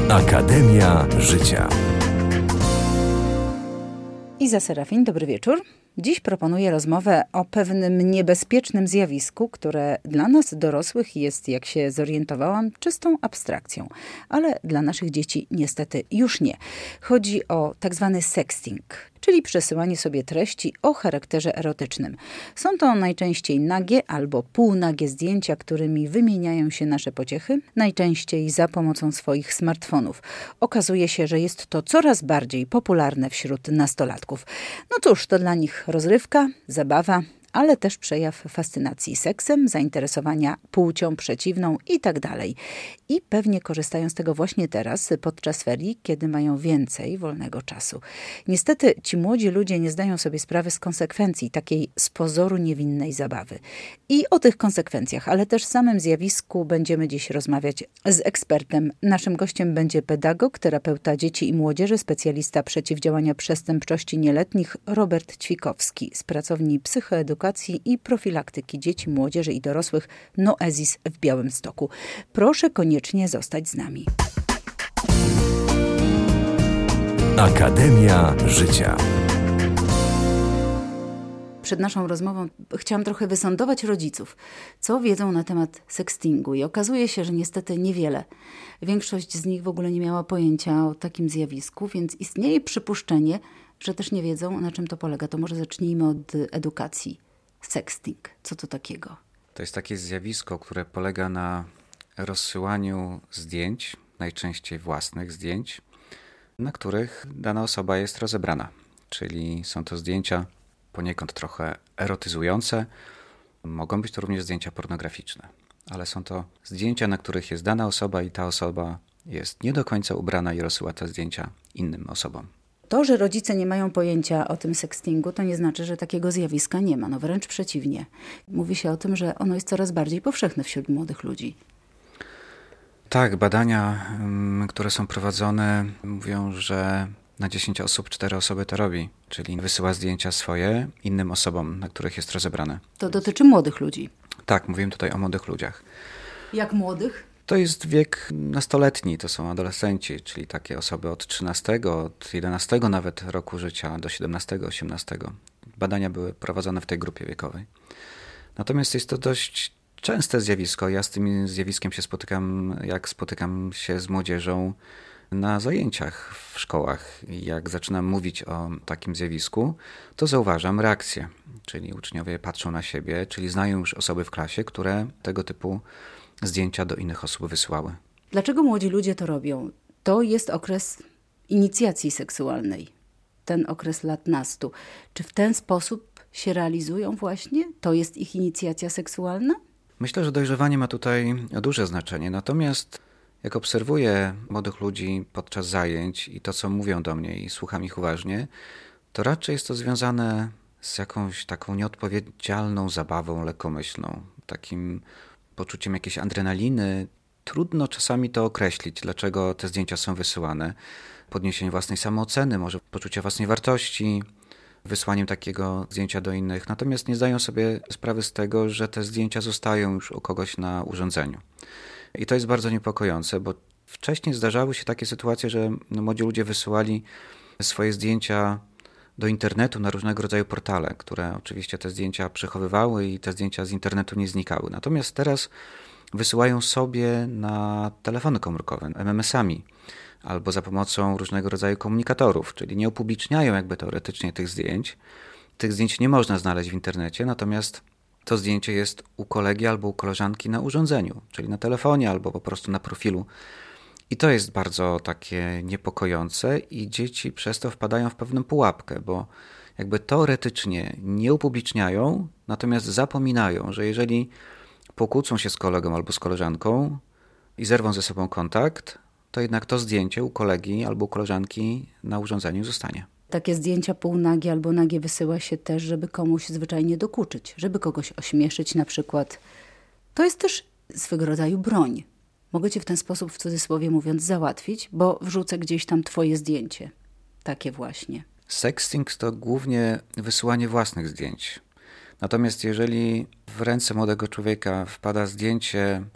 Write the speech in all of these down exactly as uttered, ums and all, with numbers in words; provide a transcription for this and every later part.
Akademia Życia. Iza Serafin, dobry wieczór. Dziś proponuję rozmowę o pewnym niebezpiecznym zjawisku, które dla nas dorosłych jest, jak się zorientowałam, czystą abstrakcją. Ale dla naszych dzieci niestety już nie. Chodzi o tak zwany sexting, czyli przesyłanie sobie treści o charakterze erotycznym. Są to najczęściej nagie albo półnagie zdjęcia, którymi wymieniają się nasze pociechy, najczęściej za pomocą swoich smartfonów. Okazuje się, że jest to coraz bardziej popularne wśród nastolatków. No cóż, to dla nich rozrywka, zabawa, ale też przejaw fascynacji seksem, zainteresowania płcią przeciwną i tak dalej. I pewnie korzystają z tego właśnie teraz, podczas ferii, kiedy mają więcej wolnego czasu. Niestety ci młodzi ludzie nie zdają sobie sprawy z konsekwencji takiej z pozoru niewinnej zabawy. I o tych konsekwencjach, ale też samym zjawisku będziemy dziś rozmawiać z ekspertem. Naszym gościem będzie pedagog, terapeuta dzieci i młodzieży, specjalista przeciwdziałania przestępczości nieletnich Robert Ćwikowski z pracowni psychoedukacji i profilaktyki dzieci, młodzieży i dorosłych Noezis w Białymstoku. Proszę koniecznie zostać z nami. Akademia Życia. Przed naszą rozmową chciałam trochę wysądować rodziców, co wiedzą na temat sextingu. I okazuje się, że niestety niewiele. Większość z nich w ogóle nie miała pojęcia o takim zjawisku, więc istnieje przypuszczenie, że też nie wiedzą, na czym to polega. To może zacznijmy od edukacji. Sexting. Co to takiego? To jest takie zjawisko, które polega na rozsyłaniu zdjęć, najczęściej własnych zdjęć, na których dana osoba jest rozebrana. Czyli są to zdjęcia poniekąd trochę erotyzujące. Mogą być to również zdjęcia pornograficzne, ale są to zdjęcia, na których jest dana osoba i ta osoba jest nie do końca ubrana i rozsyła te zdjęcia innym osobom. To, że rodzice nie mają pojęcia o tym sextingu, to nie znaczy, że takiego zjawiska nie ma. No wręcz przeciwnie. Mówi się o tym, że ono jest coraz bardziej powszechne wśród młodych ludzi. Tak, badania, które są prowadzone, mówią, że na dziesięć osób cztery osoby to robi. Czyli wysyła zdjęcia swoje innym osobom, na których jest rozebrane. To dotyczy młodych ludzi. Tak, mówimy tutaj o młodych ludziach. Jak młodych? To jest wiek nastoletni, to są adolescenci, czyli takie osoby od trzynastego, od jedenastego nawet roku życia do siedemnastego, osiemnastego. Badania były prowadzone w tej grupie wiekowej. Natomiast jest to dość częste zjawisko. Ja z tym zjawiskiem się spotykam, jak spotykam się z młodzieżą na zajęciach w szkołach. I jak zaczynam mówić o takim zjawisku, to zauważam reakcję. Czyli uczniowie patrzą na siebie, czyli znają już osoby w klasie, które tego typu zdjęcia do innych osób wysyłały. Dlaczego młodzi ludzie to robią? To jest okres inicjacji seksualnej. Ten okres lat nastu. Czy w ten sposób się realizują właśnie? To jest ich inicjacja seksualna? Myślę, że dojrzewanie ma tutaj duże znaczenie. Natomiast jak obserwuję młodych ludzi podczas zajęć i to, co mówią do mnie i słucham ich uważnie, to raczej jest to związane z jakąś taką nieodpowiedzialną zabawą lekkomyślną. Takim poczuciem jakiejś adrenaliny. Trudno czasami to określić, dlaczego te zdjęcia są wysyłane. Podniesienie własnej samooceny, może poczucie własnej wartości, wysłaniem takiego zdjęcia do innych. Natomiast nie zdają sobie sprawy z tego, że te zdjęcia zostają już u kogoś na urządzeniu. I to jest bardzo niepokojące, bo wcześniej zdarzały się takie sytuacje, że młodzi ludzie wysyłali swoje zdjęcia do internetu na różnego rodzaju portale, które oczywiście te zdjęcia przechowywały i te zdjęcia z internetu nie znikały. Natomiast teraz wysyłają sobie na telefony komórkowe, em em esami albo za pomocą różnego rodzaju komunikatorów, czyli nie upubliczniają jakby teoretycznie tych zdjęć. Tych zdjęć nie można znaleźć w internecie, natomiast to zdjęcie jest u kolegi albo u koleżanki na urządzeniu, czyli na telefonie albo po prostu na profilu. I to jest bardzo takie niepokojące i dzieci przez to wpadają w pewną pułapkę, bo jakby teoretycznie nie upubliczniają, natomiast zapominają, że jeżeli pokłócą się z kolegą albo z koleżanką i zerwą ze sobą kontakt, to jednak to zdjęcie u kolegi albo u koleżanki na urządzeniu zostanie. Takie zdjęcia półnagie albo nagie wysyła się też, żeby komuś zwyczajnie dokuczyć, żeby kogoś ośmieszyć na przykład. To jest też swego rodzaju broń. Mogę cię w ten sposób, w cudzysłowie mówiąc, załatwić, bo wrzucę gdzieś tam twoje zdjęcie. Takie właśnie. Sexting to głównie wysyłanie własnych zdjęć. Natomiast jeżeli w ręce młodego człowieka wpada zdjęcie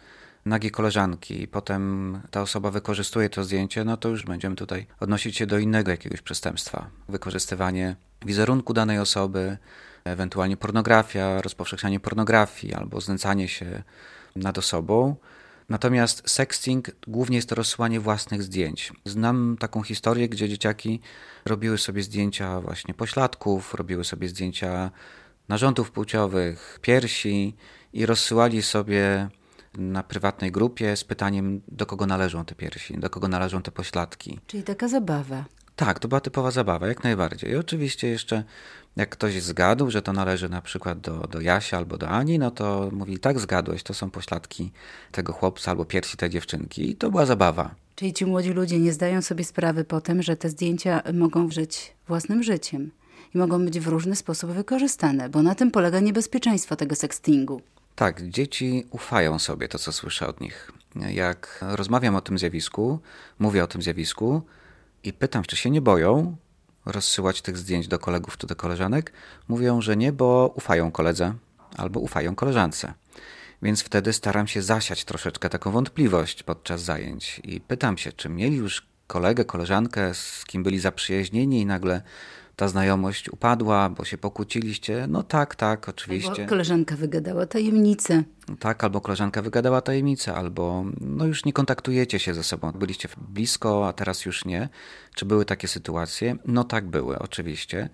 nagie koleżanki i potem ta osoba wykorzystuje to zdjęcie, no to już będziemy tutaj odnosić się do innego jakiegoś przestępstwa. Wykorzystywanie wizerunku danej osoby, ewentualnie pornografia, rozpowszechnianie pornografii albo znęcanie się nad osobą. Natomiast sexting głównie jest to rozsyłanie własnych zdjęć. Znam taką historię, gdzie dzieciaki robiły sobie zdjęcia właśnie pośladków, robiły sobie zdjęcia narządów płciowych, piersi i rozsyłali sobie na prywatnej grupie z pytaniem, do kogo należą te piersi, do kogo należą te pośladki. Czyli taka zabawa. Tak, to była typowa zabawa, jak najbardziej. I oczywiście jeszcze jak ktoś zgadł, że to należy na przykład do, do Jasia albo do Ani, no to mówi, tak zgadłeś, to są pośladki tego chłopca albo piersi tej dziewczynki. I to była zabawa. Czyli ci młodzi ludzie nie zdają sobie sprawy potem, że te zdjęcia mogą żyć własnym życiem i mogą być w różny sposób wykorzystane, bo na tym polega niebezpieczeństwo tego sextingu. Tak, dzieci ufają sobie, to co słyszę od nich. Jak rozmawiam o tym zjawisku, mówię o tym zjawisku i pytam, czy się nie boją rozsyłać tych zdjęć do kolegów czy do koleżanek, mówią, że nie, bo ufają koledze albo ufają koleżance. Więc wtedy staram się zasiać troszeczkę taką wątpliwość podczas zajęć i pytam się, czy mieli już kolegę, koleżankę, z kim byli zaprzyjaźnieni i nagle ta znajomość upadła, bo się pokłóciliście. No tak, tak, oczywiście. Albo koleżanka wygadała tajemnicę. Tak, albo koleżanka wygadała tajemnicę, albo no już nie kontaktujecie się ze sobą. Byliście blisko, a teraz już nie. Czy były takie sytuacje? No tak były, oczywiście.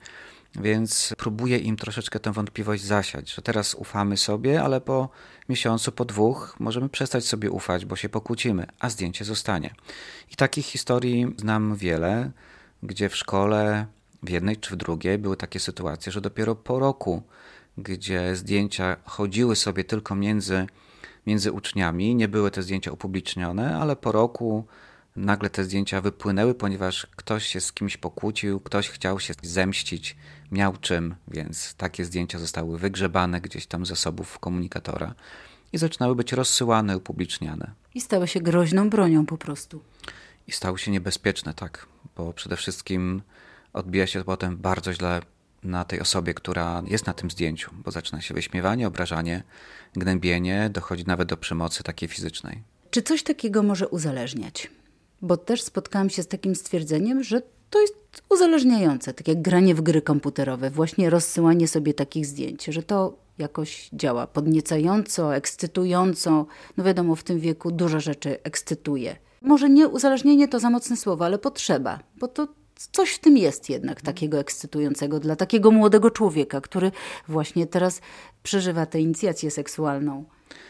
Więc próbuję im troszeczkę tę wątpliwość zasiać, że teraz ufamy sobie, ale po miesiącu, po dwóch możemy przestać sobie ufać, bo się pokłócimy, a zdjęcie zostanie. I takich historii znam wiele, gdzie w szkole, w jednej czy w drugiej, były takie sytuacje, że dopiero po roku, gdzie zdjęcia chodziły sobie tylko między, między uczniami, nie były te zdjęcia upublicznione, ale po roku nagle te zdjęcia wypłynęły, ponieważ ktoś się z kimś pokłócił, ktoś chciał się zemścić, miał czym, więc takie zdjęcia zostały wygrzebane gdzieś tam z zasobów komunikatora i zaczynały być rozsyłane, upubliczniane. I stały się groźną bronią po prostu. I stały się niebezpieczne, tak, bo przede wszystkim odbija się potem bardzo źle na tej osobie, która jest na tym zdjęciu, bo zaczyna się wyśmiewanie, obrażanie, gnębienie, dochodzi nawet do przemocy takiej fizycznej. Czy coś takiego może uzależniać? Bo też spotkałam się z takim stwierdzeniem, że to jest uzależniające, tak jak granie w gry komputerowe, właśnie rozsyłanie sobie takich zdjęć, że to jakoś działa podniecająco, ekscytująco. No wiadomo, w tym wieku dużo rzeczy ekscytuje. Może nie uzależnienie to za mocne słowo, ale potrzeba, bo to coś w tym jest jednak takiego ekscytującego dla takiego młodego człowieka, który właśnie teraz przeżywa tę inicjację seksualną.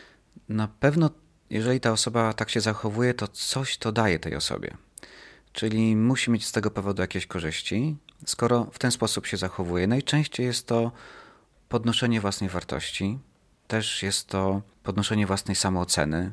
Na pewno, jeżeli ta osoba tak się zachowuje, to coś to daje tej osobie. Czyli musi mieć z tego powodu jakieś korzyści, skoro w ten sposób się zachowuje. Najczęściej jest to podnoszenie własnej wartości, też jest to podnoszenie własnej samooceny.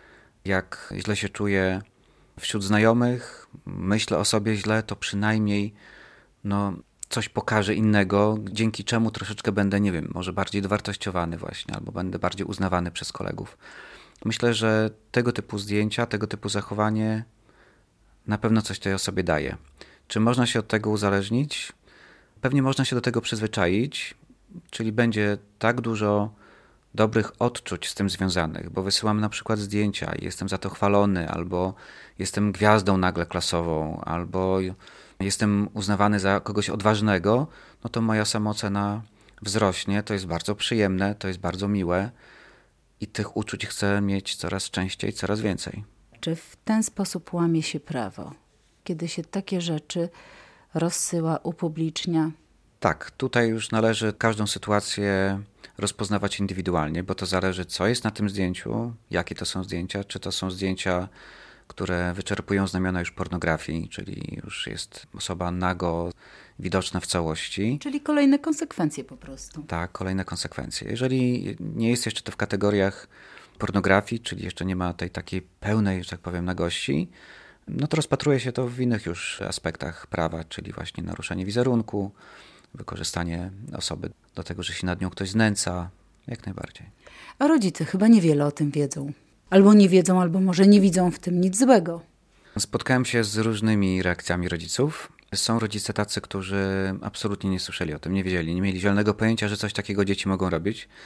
Jak źle się czuję wśród znajomych, myślę o sobie źle, to przynajmniej no, coś pokażę innego, dzięki czemu troszeczkę będę, nie wiem, może bardziej dowartościowany właśnie, albo będę bardziej uznawany przez kolegów. Myślę, że tego typu zdjęcia, tego typu zachowanie na pewno coś tej osobie daje. Czy można się od tego uzależnić? Pewnie można się do tego przyzwyczaić, czyli będzie tak dużo dobrych odczuć z tym związanych, bo wysyłam na przykład zdjęcia i jestem za to chwalony, albo jestem gwiazdą nagle klasową, albo jestem uznawany za kogoś odważnego, no to moja samoocena wzrośnie, to jest bardzo przyjemne, to jest bardzo miłe i tych uczuć chcę mieć coraz częściej, coraz więcej. Czy w ten sposób łamie się prawo, kiedy się takie rzeczy rozsyła, upublicznia? Tak, tutaj już należy każdą sytuację rozpoznawać indywidualnie, bo to zależy, co jest na tym zdjęciu, jakie to są zdjęcia, czy to są zdjęcia, które wyczerpują znamiona już pornografii, czyli już jest osoba nago widoczna w całości. Czyli kolejne konsekwencje po prostu. Tak, kolejne konsekwencje. Jeżeli nie jest jeszcze to w kategoriach pornografii, czyli jeszcze nie ma tej takiej pełnej, że tak powiem, nagości, no to rozpatruje się to w innych już aspektach prawa, czyli właśnie naruszenie wizerunku, wykorzystanie osoby do tego, że się nad nią ktoś znęca, jak najbardziej. A rodzice chyba niewiele o tym wiedzą. Albo nie wiedzą, albo może nie widzą w tym nic złego. Spotkałem się z różnymi reakcjami rodziców. Są rodzice tacy, którzy absolutnie nie słyszeli o tym, nie wiedzieli, nie mieli zielonego pojęcia, że coś takiego dzieci mogą robić.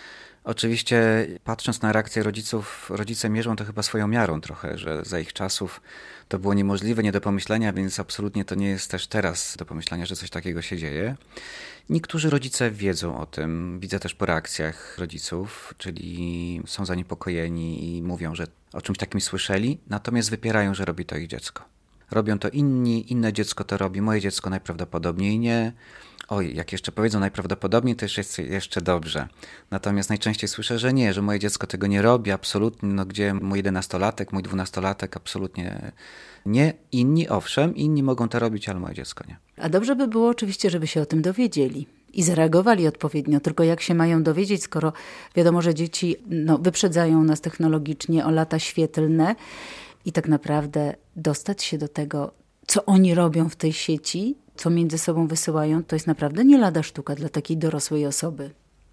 Oczywiście patrząc na reakcję rodziców, rodzice mierzą to chyba swoją miarą trochę, że za ich czasów to było niemożliwe, nie do pomyślenia, więc absolutnie to nie jest też teraz do pomyślenia, że coś takiego się dzieje. Niektórzy rodzice wiedzą o tym, widzę też po reakcjach rodziców, czyli są zaniepokojeni i mówią, że o czymś takim słyszeli, natomiast wypierają, że robi to ich dziecko. Robią to inni, inne dziecko to robi, moje dziecko najprawdopodobniej nie. Oj, jak jeszcze powiedzą najprawdopodobniej, to jest jeszcze dobrze. Natomiast najczęściej słyszę, że nie, że moje dziecko tego nie robi, absolutnie. No gdzie mój jedenastolatek, mój dwunastolatek, absolutnie nie. Inni owszem, inni mogą to robić, ale moje dziecko nie. A dobrze by było oczywiście, żeby się o tym dowiedzieli i zareagowali odpowiednio. Tylko jak się mają dowiedzieć, skoro wiadomo, że dzieci no, wyprzedzają nas technologicznie o lata świetlne i tak naprawdę dostać się do tego, co oni robią w tej sieci, co między sobą wysyłają, to jest naprawdę nie lada sztuka dla takiej dorosłej osoby.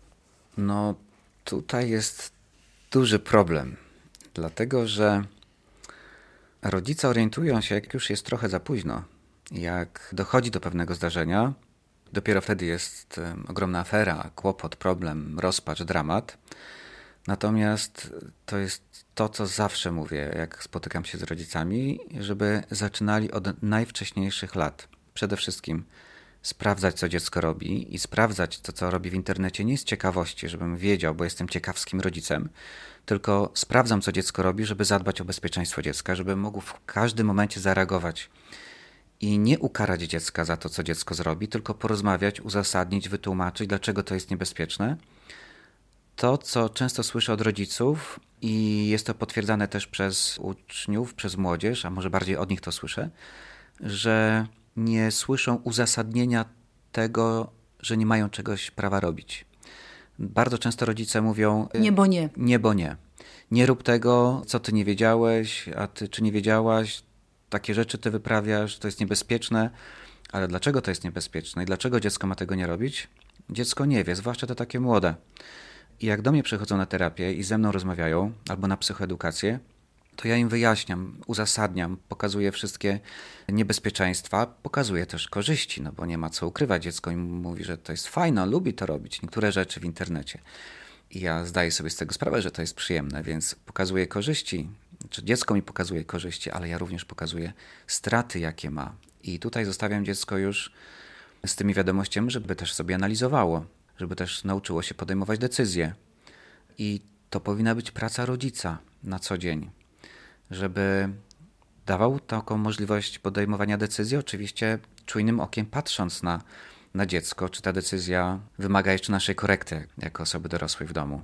No tutaj jest duży problem, dlatego że rodzice orientują się, jak już jest trochę za późno. Jak dochodzi do pewnego zdarzenia, dopiero wtedy jest um, ogromna afera, kłopot, problem, rozpacz, dramat. Natomiast to jest to, co zawsze mówię, jak spotykam się z rodzicami, żeby zaczynali od najwcześniejszych lat. Przede wszystkim sprawdzać, co dziecko robi i sprawdzać to, co robi w internecie nie z ciekawości, żebym wiedział, bo jestem ciekawskim rodzicem, tylko sprawdzam, co dziecko robi, żeby zadbać o bezpieczeństwo dziecka, żeby mógł w każdym momencie zareagować i nie ukarać dziecka za to, co dziecko zrobi, tylko porozmawiać, uzasadnić, wytłumaczyć, dlaczego to jest niebezpieczne. To, co często słyszę od rodziców i jest to potwierdzane też przez uczniów, przez młodzież, a może bardziej od nich to słyszę, że nie słyszą uzasadnienia tego, że nie mają czegoś prawa robić. Bardzo często rodzice mówią... Nie, bo nie. Nie, bo nie. Nie rób tego, co ty nie wiedziałeś, a ty czy nie wiedziałaś, takie rzeczy ty wyprawiasz, to jest niebezpieczne. Ale dlaczego to jest niebezpieczne i dlaczego dziecko ma tego nie robić? Dziecko nie wie, zwłaszcza to takie młode. I jak do mnie przychodzą na terapię i ze mną rozmawiają, albo na psychoedukację, to ja im wyjaśniam, uzasadniam, pokazuję wszystkie niebezpieczeństwa, pokazuję też korzyści, no bo nie ma co ukrywać. Dziecko im mówi, że to jest fajne, lubi to robić, niektóre rzeczy w internecie. I ja zdaję sobie z tego sprawę, że to jest przyjemne, więc pokazuję korzyści, czy dziecko mi pokazuje korzyści, ale ja również pokazuję straty, jakie ma. I tutaj zostawiam dziecko już z tymi wiadomościami, żeby też sobie analizowało, żeby też nauczyło się podejmować decyzje. I to powinna być praca rodzica na co dzień, żeby dawał taką możliwość podejmowania decyzji, oczywiście czujnym okiem patrząc na, na dziecko, czy ta decyzja wymaga jeszcze naszej korekty jako osoby dorosłej w domu.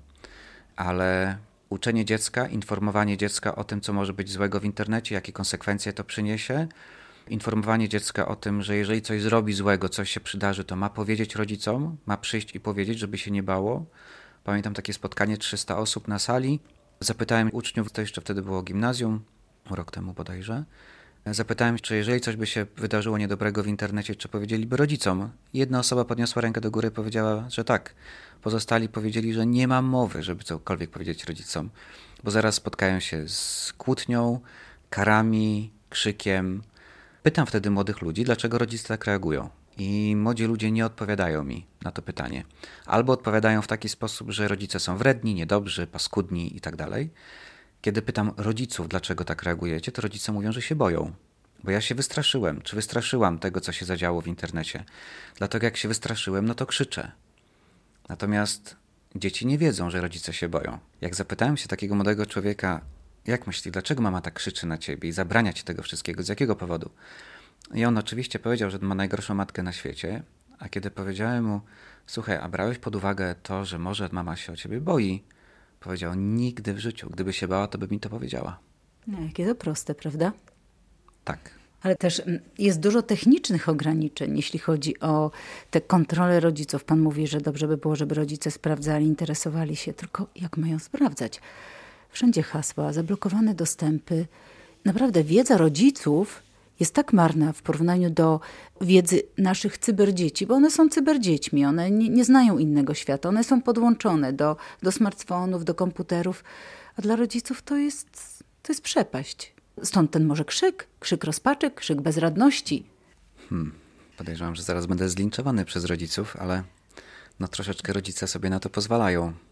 Ale uczenie dziecka, informowanie dziecka o tym, co może być złego w internecie, jakie konsekwencje to przyniesie, informowanie dziecka o tym, że jeżeli coś zrobi złego, coś się przydarzy, to ma powiedzieć rodzicom, ma przyjść i powiedzieć, żeby się nie bało. Pamiętam takie spotkanie, trzysta osób na sali. Zapytałem uczniów, to jeszcze wtedy było gimnazjum, rok temu bodajże. Zapytałem, czy jeżeli coś by się wydarzyło niedobrego w internecie, czy powiedzieliby rodzicom. Jedna osoba podniosła rękę do góry i powiedziała, że tak. Pozostali powiedzieli, że nie ma mowy, żeby cokolwiek powiedzieć rodzicom, bo zaraz spotkają się z kłótnią, karami, krzykiem. Pytam wtedy młodych ludzi, dlaczego rodzice tak reagują. I młodzi ludzie nie odpowiadają mi na to pytanie. Albo odpowiadają w taki sposób, że rodzice są wredni, niedobrzy, paskudni i tak dalej. Kiedy pytam rodziców, dlaczego tak reagujecie, to rodzice mówią, że się boją. Bo ja się wystraszyłem, czy wystraszyłam tego, co się zadziało w internecie. Dlatego jak się wystraszyłem, no to krzyczę. Natomiast dzieci nie wiedzą, że rodzice się boją. Jak zapytałem się takiego młodego człowieka, jak myśli, dlaczego mama tak krzyczy na ciebie i zabrania ci tego wszystkiego, z jakiego powodu? I on oczywiście powiedział, że ma najgorszą matkę na świecie, a kiedy powiedziałem mu, słuchaj, a brałeś pod uwagę to, że może mama się o ciebie boi? Powiedział, nigdy w życiu. Gdyby się bała, to by mi to powiedziała. No, jakie to proste, prawda? Tak. Ale też jest dużo technicznych ograniczeń, jeśli chodzi o te kontrole rodziców. Pan mówi, że dobrze by było, żeby rodzice sprawdzali, interesowali się. Tylko jak mają sprawdzać? Wszędzie hasła, zablokowane dostępy. Naprawdę wiedza rodziców jest tak marna w porównaniu do wiedzy naszych cyberdzieci, bo one są cyberdziećmi, one nie, nie znają innego świata, one są podłączone do, do smartfonów, do komputerów, a dla rodziców to jest, to jest przepaść. Stąd ten może krzyk, krzyk rozpaczy, krzyk bezradności. Hmm. Podejrzewam, że zaraz będę zlinczowany przez rodziców, ale no troszeczkę rodzice sobie na to pozwalają.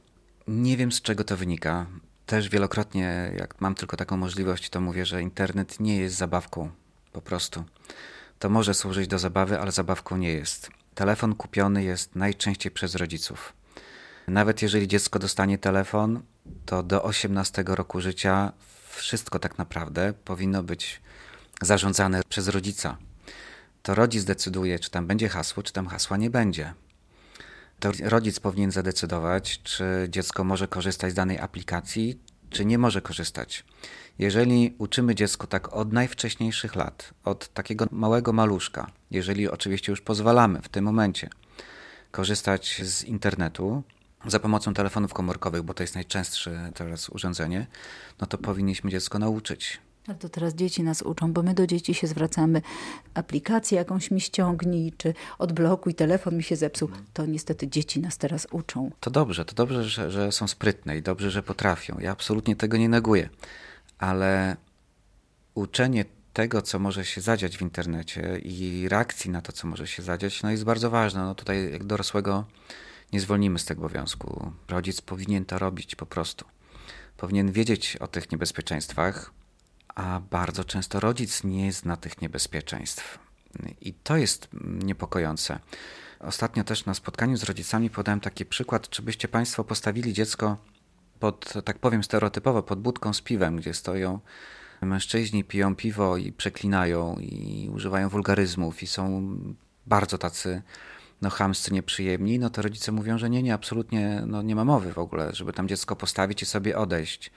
Nie wiem, z czego to wynika. Też wielokrotnie, jak mam tylko taką możliwość, to mówię, że internet nie jest zabawką po prostu. To może służyć do zabawy, ale zabawką nie jest. Telefon kupiony jest najczęściej przez rodziców. Nawet jeżeli dziecko dostanie telefon, to do osiemnastego roku życia wszystko tak naprawdę powinno być zarządzane przez rodzica. To rodzic decyduje, czy tam będzie hasło, czy tam hasła nie będzie. To rodzic powinien zadecydować, czy dziecko może korzystać z danej aplikacji, czy nie może korzystać. Jeżeli uczymy dziecko tak od najwcześniejszych lat, od takiego małego maluszka, jeżeli oczywiście już pozwalamy w tym momencie korzystać z internetu za pomocą telefonów komórkowych, bo to jest najczęstsze teraz urządzenie, no to powinniśmy dziecko nauczyć. Ale to teraz dzieci nas uczą, bo my do dzieci się zwracamy. Aplikację jakąś mi ściągnij, czy odblokuj, telefon mi się zepsuł. To niestety dzieci nas teraz uczą. To dobrze, to dobrze, że, że są sprytne i dobrze, że potrafią. Ja absolutnie tego nie neguję. Ale uczenie tego, co może się zadziać w internecie i reakcji na to, co może się zadziać, no jest bardzo ważne. No tutaj jak dorosłego nie zwolnimy z tego obowiązku. Rodzic powinien to robić po prostu. Powinien wiedzieć o tych niebezpieczeństwach, a bardzo często rodzic nie zna tych niebezpieczeństw. I to jest niepokojące. Ostatnio też na spotkaniu z rodzicami podałem taki przykład, czy byście Państwo postawili dziecko pod, tak powiem stereotypowo, pod budką z piwem, gdzie stoją mężczyźni, piją piwo i przeklinają i używają wulgaryzmów i są bardzo tacy no chamscy, nieprzyjemni, no to rodzice mówią, że nie, nie, absolutnie no nie ma mowy w ogóle, żeby tam dziecko postawić i sobie odejść.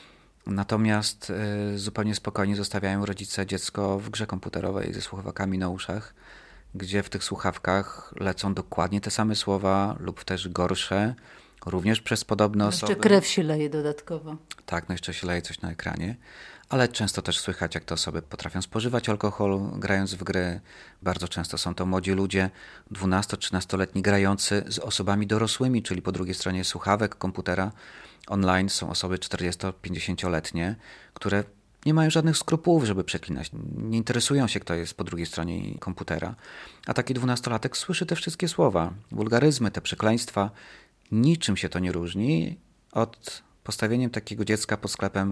Natomiast y, zupełnie spokojnie zostawiają rodzice dziecko w grze komputerowej ze słuchawkami na uszach, gdzie w tych słuchawkach lecą dokładnie te same słowa lub też gorsze, również przez podobne Jeszcze osoby. krew się leje dodatkowo. Tak, no jeszcze się leje coś na ekranie, ale często też słychać, jak te osoby potrafią spożywać alkohol, grając w gry. Bardzo często są to młodzi ludzie, dwunasto-trzynastoletni grający z osobami dorosłymi, czyli po drugiej stronie słuchawek, komputera. Online są osoby czterdziesto-pięćdziesięcioletnie, które nie mają żadnych skrupułów, żeby przeklinać. Nie interesują się, kto jest po drugiej stronie komputera. A taki dwunastolatek słyszy te wszystkie słowa, wulgaryzmy, te przekleństwa. Niczym się to nie różni od postawieniem takiego dziecka pod sklepem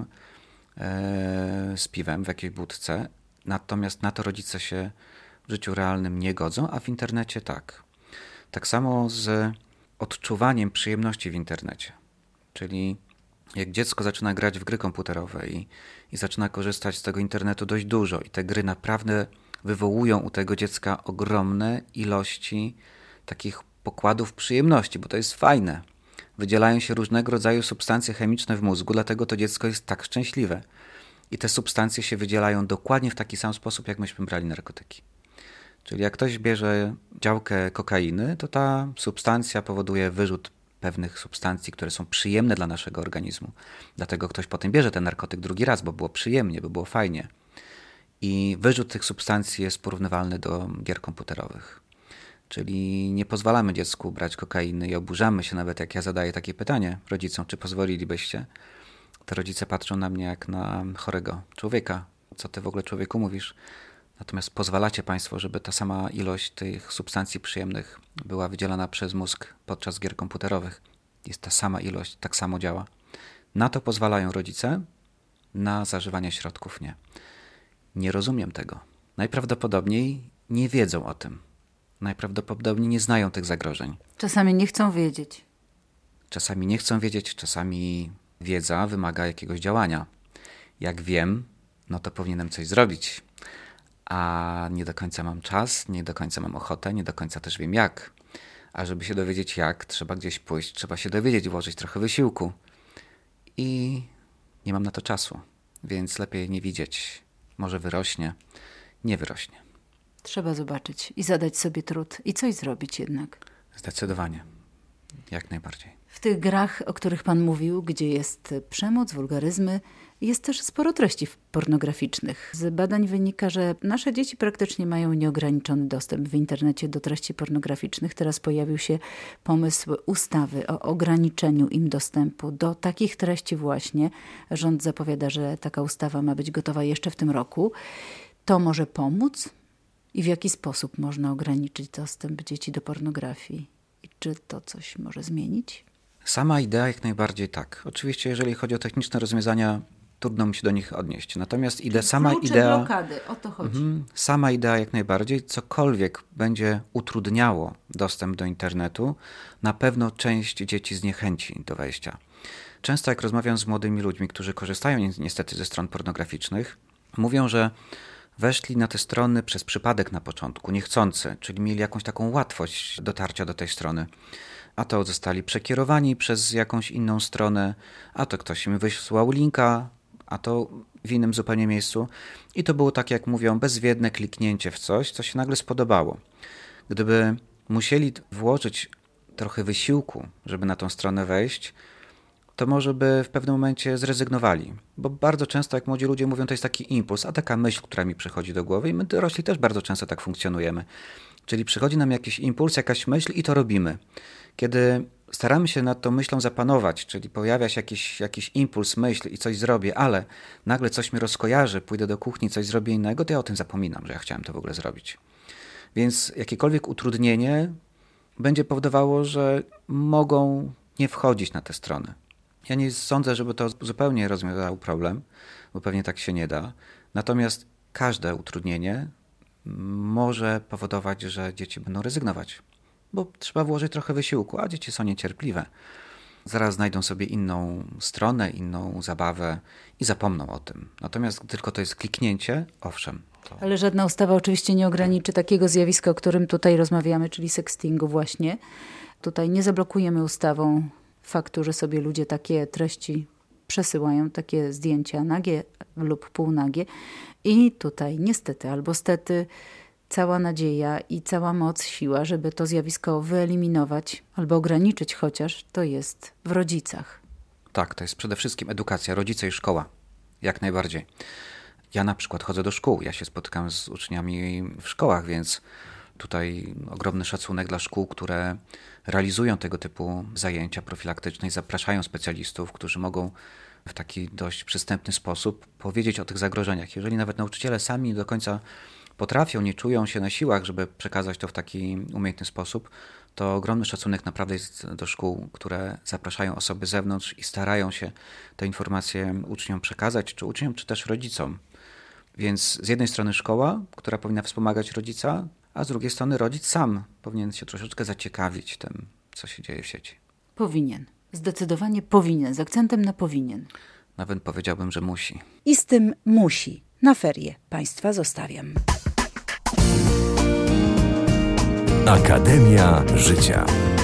e, z piwem w jakiejś budce. Natomiast na to rodzice się w życiu realnym nie godzą, a w internecie tak. Tak samo z odczuwaniem przyjemności w internecie. Czyli jak dziecko zaczyna grać w gry komputerowe i, i zaczyna korzystać z tego internetu dość dużo i te gry naprawdę wywołują u tego dziecka ogromne ilości takich pokładów przyjemności, bo to jest fajne. Wydzielają się różnego rodzaju substancje chemiczne w mózgu, dlatego to dziecko jest tak szczęśliwe. I te substancje się wydzielają dokładnie w taki sam sposób, jak myśmy brali narkotyki. Czyli jak ktoś bierze działkę kokainy, to ta substancja powoduje wyrzut pewnych substancji, które są przyjemne dla naszego organizmu. Dlatego ktoś potem bierze ten narkotyk drugi raz, bo było przyjemnie, bo było fajnie. I wyrzut tych substancji jest porównywalny do gier komputerowych. Czyli nie pozwalamy dziecku brać kokainy i oburzamy się nawet, jak ja zadaję takie pytanie rodzicom, czy pozwolilibyście. To rodzice patrzą na mnie jak na chorego człowieka. Co ty w ogóle człowieku mówisz? Natomiast pozwalacie Państwo, żeby ta sama ilość tych substancji przyjemnych była wydzielana przez mózg podczas gier komputerowych. Jest ta sama ilość, tak samo działa. Na to pozwalają rodzice, na zażywanie środków nie. Nie rozumiem tego. Najprawdopodobniej nie wiedzą o tym. Najprawdopodobniej nie znają tych zagrożeń. Czasami nie chcą wiedzieć. Czasami nie chcą wiedzieć, czasami wiedza wymaga jakiegoś działania. Jak wiem, no to powinienem coś zrobić. A nie do końca mam czas, nie do końca mam ochotę, nie do końca też wiem jak. A żeby się dowiedzieć jak, trzeba gdzieś pójść, trzeba się dowiedzieć, włożyć trochę wysiłku. I nie mam na to czasu, więc lepiej nie widzieć. Może wyrośnie, nie wyrośnie. Trzeba zobaczyć i zadać sobie trud i coś zrobić jednak. Zdecydowanie, jak najbardziej. W tych grach, o których Pan mówił, gdzie jest przemoc, wulgaryzmy, jest też sporo treści pornograficznych. Z badań wynika, że nasze dzieci praktycznie mają nieograniczony dostęp w internecie do treści pornograficznych. Teraz pojawił się pomysł ustawy o ograniczeniu im dostępu do takich treści właśnie. Rząd zapowiada, że taka ustawa ma być gotowa jeszcze w tym roku. To może pomóc? I w jaki sposób można ograniczyć dostęp dzieci do pornografii? I czy to coś może zmienić? Sama idea jak najbardziej tak. Oczywiście jeżeli chodzi o techniczne rozwiązania, trudno mi się do nich odnieść. Natomiast idea, sama Klucze, idea... blokady, o to chodzi. Mhm, sama idea jak najbardziej, cokolwiek będzie utrudniało dostęp do internetu, na pewno część dzieci zniechęci do wejścia. Często jak rozmawiam z młodymi ludźmi, którzy korzystają ni- niestety ze stron pornograficznych, mówią, że weszli na te strony przez przypadek na początku, niechcący, czyli mieli jakąś taką łatwość dotarcia do tej strony. A to zostali przekierowani przez jakąś inną stronę, a to ktoś im wysłał linka, a to w innym zupełnie miejscu. I to było tak, jak mówią, bezwiedne kliknięcie w coś, co się nagle spodobało. Gdyby musieli włożyć trochę wysiłku, żeby na tą stronę wejść, to może by w pewnym momencie zrezygnowali. Bo bardzo często, jak młodzi ludzie mówią, to jest taki impuls, a taka myśl, która mi przychodzi do głowy i my dorośli też bardzo często tak funkcjonujemy. Czyli przychodzi nam jakiś impuls, jakaś myśl i to robimy. Kiedy staramy się nad tą myślą zapanować, czyli pojawia się jakiś, jakiś impuls, myśl i coś zrobię, ale nagle coś mi rozkojarzy, pójdę do kuchni, coś zrobię innego, to ja o tym zapominam, że ja chciałem to w ogóle zrobić. Więc jakiekolwiek utrudnienie będzie powodowało, że mogą nie wchodzić na te strony. Ja nie sądzę, żeby to zupełnie rozwiązało problem, bo pewnie tak się nie da. Natomiast każde utrudnienie może powodować, że dzieci będą rezygnować, bo trzeba włożyć trochę wysiłku, a dzieci są niecierpliwe. Zaraz znajdą sobie inną stronę, inną zabawę i zapomną o tym. Natomiast gdy tylko to jest kliknięcie, owszem. To... Ale żadna ustawa oczywiście nie ograniczy takiego zjawiska, o którym tutaj rozmawiamy, czyli sextingu właśnie. Tutaj nie zablokujemy ustawą faktu, że sobie ludzie takie treści przesyłają, takie zdjęcia nagie lub półnagie. I tutaj niestety albo stety cała nadzieja i cała moc, siła, żeby to zjawisko wyeliminować albo ograniczyć chociaż, to jest w rodzicach. Tak, to jest przede wszystkim edukacja, rodzice i szkoła. Jak najbardziej. Ja na przykład chodzę do szkół, ja się spotykam z uczniami w szkołach, więc tutaj ogromny szacunek dla szkół, które realizują tego typu zajęcia profilaktyczne i zapraszają specjalistów, którzy mogą w taki dość przystępny sposób powiedzieć o tych zagrożeniach. Jeżeli nawet nauczyciele sami nie do końca potrafią, nie czują się na siłach, żeby przekazać to w taki umiejętny sposób, to ogromny szacunek naprawdę jest do szkół, które zapraszają osoby z zewnątrz i starają się te informacje uczniom przekazać, czy uczniom, czy też rodzicom. Więc z jednej strony szkoła, która powinna wspomagać rodzica, a z drugiej strony rodzic sam powinien się troszeczkę zaciekawić tym, co się dzieje w sieci. Powinien. Zdecydowanie powinien. Z akcentem na powinien. Nawet powiedziałbym, że musi. I z tym musi. Na ferie Państwa zostawiam. Akademia Życia.